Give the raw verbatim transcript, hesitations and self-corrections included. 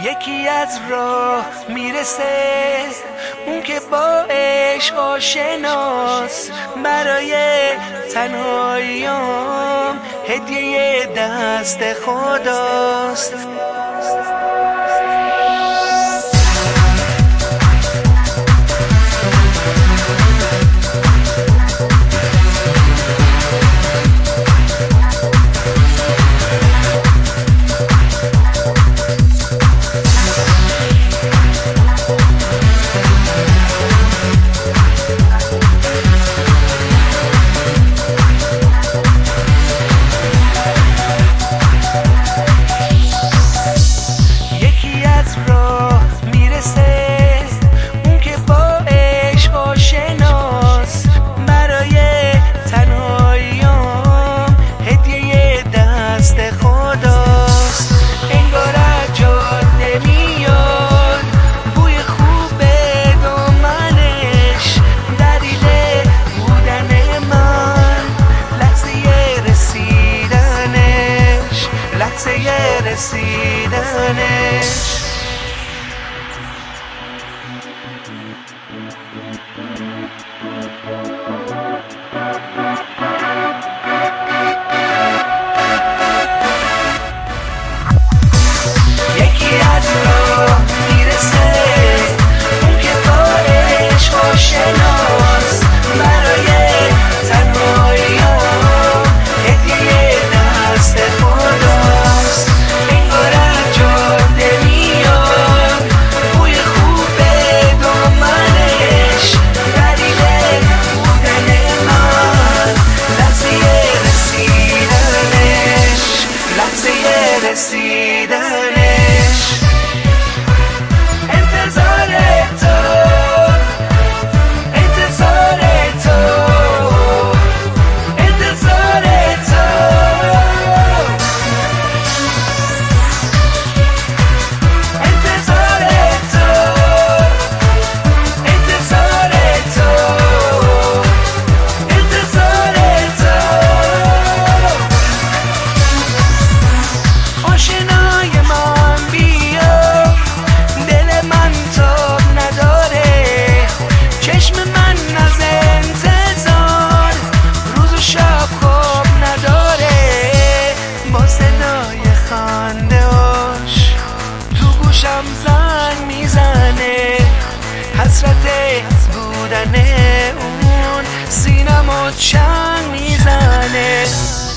یکی از راه میرسه، اون که با عشق آشناست. برای تنهاییام هدیه دست خداست. رسیدنش یکی از راه میرسه، اون که با عشق آشناست. برای تنهاییام هدیه دست خداست. انگار از جاده میاد بوی خوب دامنش، دلیل بودن من لحظه رسیدنش، لحظه رسیدنش. انتظار تو انتظار تو انتظار تو انتظار تو انتظار تو انتظار تو آشنای من بیا، دل من تاب نداره. چشم من از انتظار روز و شب خواب نداره. با صدای خنده‌هاش تو گوشم زنگ میزنه. حسرت بودن اون سینمو چنگ میزنه.